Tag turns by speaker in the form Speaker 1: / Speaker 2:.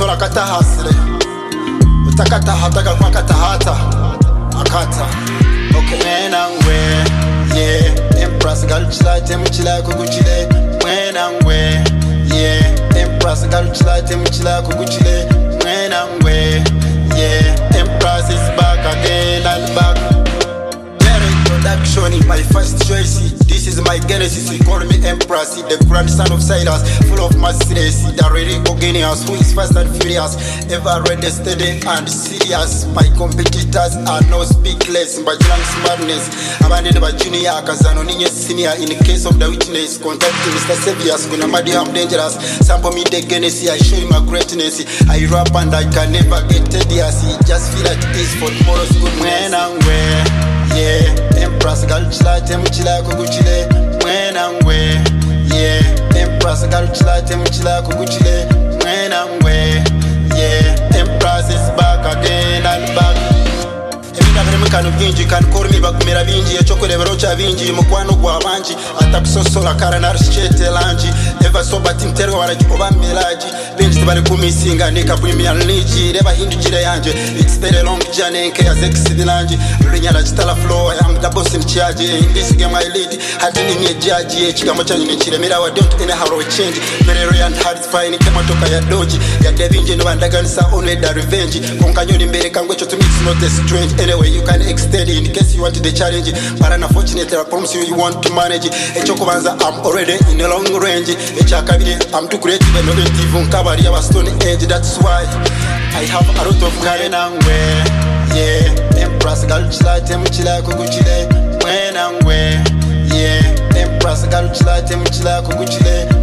Speaker 1: sola kata hasle utakata hata kwa kata hata akata okay when I'm where yeah Empress gal chila temchila kuguchile when I'm where yeah Empress gal chila temchila kuguchile when I'm where yeah Empress is back again and back. Production is my first choice. This is my genesis. Call me Empress, the grandson of Silas, full of merciless. The Genius, who is fast and furious, ever ready, steady and serious. My competitors are no speakless, but young smartness. Abandoned by junior, Kazano Ninja senior. In the case of the witness, contact Mr. Saviors. Gunamadi, I'm dangerous. Sample me the genesis. I show you my greatness. I rap and I can never get tedious. Just feel at ease for tomorrow's good when I'm where. Yeah, Empress gal chila temchila kuguchile when I'm where. Yeah, Empress gal chila temchila kuguchile when I'm where. Yeah, Empress is back again and back. Kano vinji kan kormi bakumera vinji echokole verocha vinji mukwano gwa banji atakusosola karana rishete lanji eva soba timtere waraji oba melaji vinji tibali kumisinga nika premier league reba hindukire yanje it's very long journey nke ya exit lanji runyala chitala flow I am the boss in charge in this game I lead hadini nye judge chikamo chanyu ni chiremera wa don't any how change very rare and hard fine kama toka ya doji ya devinji no bandaganisa only the revenge konkanyoni mbere kangwe cho to me it's not a strange anyway you can extend in case you want the challenge but unfortunately I promise you want to manage echokubanza I'm already in a long range echakabiri I'm too creative and innovative unkabari ya stone age that's why I have a lot of current and where yeah Empress gal chila temchila kuguchile when I'm where yeah Empress gal chila temchila kuguchile